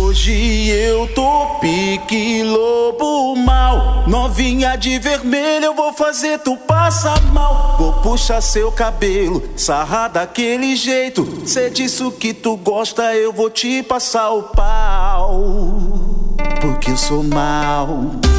Hoje eu tô pique lobo mal. Novinha de vermelho, eu vou fazer tu passar mal. Vou puxar seu cabelo, sarrar daquele jeito. Se é disso que tu gosta, eu vou te passar o pau, porque eu sou mal.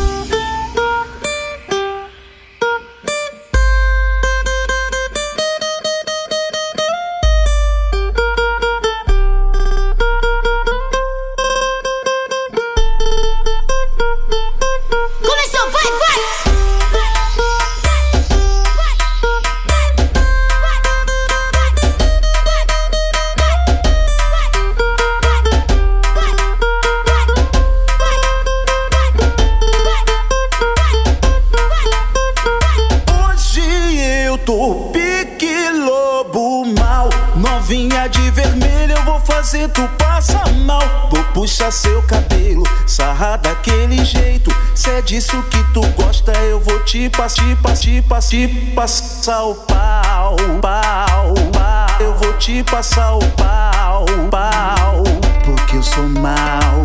Tô pique lobo mal. Novinha de vermelho, eu vou fazer tu passar mal. Vou puxar seu cabelo, sarrar daquele jeito. Se é disso que tu gosta, eu vou te passar o pau, pau. Eu vou te passar o pau, porque eu sou mal.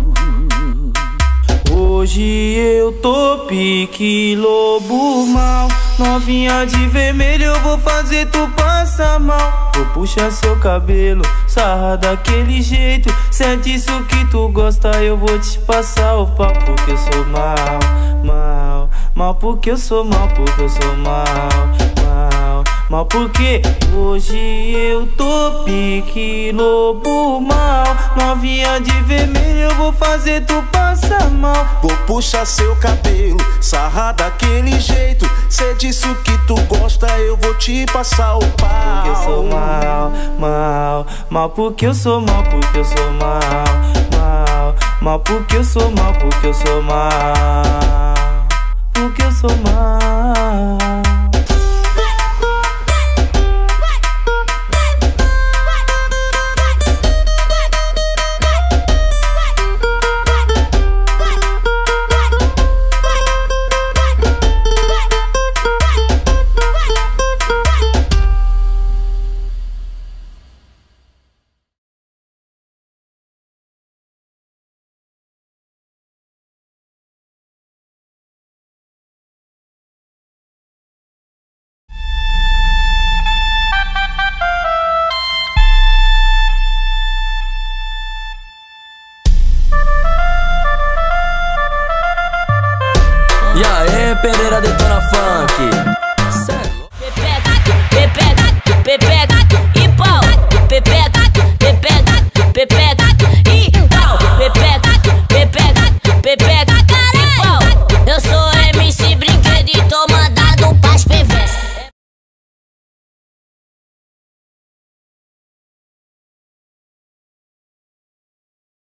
Hoje eu tô pique lobo mal. Novinha de vermelho, eu vou fazer tu passar mal. Vou puxar seu cabelo, sarrar daquele jeito. Se é disso que tu gosta, eu vou te passar o pau, porque eu sou mal, mal, mal, porque eu sou mal, porque eu sou mal, mal, mal, porque hoje eu tô pique lobo mal. Novinha de vermelho, eu vou fazer tu passar mal. Vou puxar seu cabelo, sarrar daquele jeito. Se é disso que tu gosta, eu vou te passar o pau, porque eu sou mal, mal, mal, porque eu sou mal, porque eu sou mal, mal, mal, porque eu sou mal, porque eu sou mal, porque eu sou mal. E aí, Pereira Detona Funk.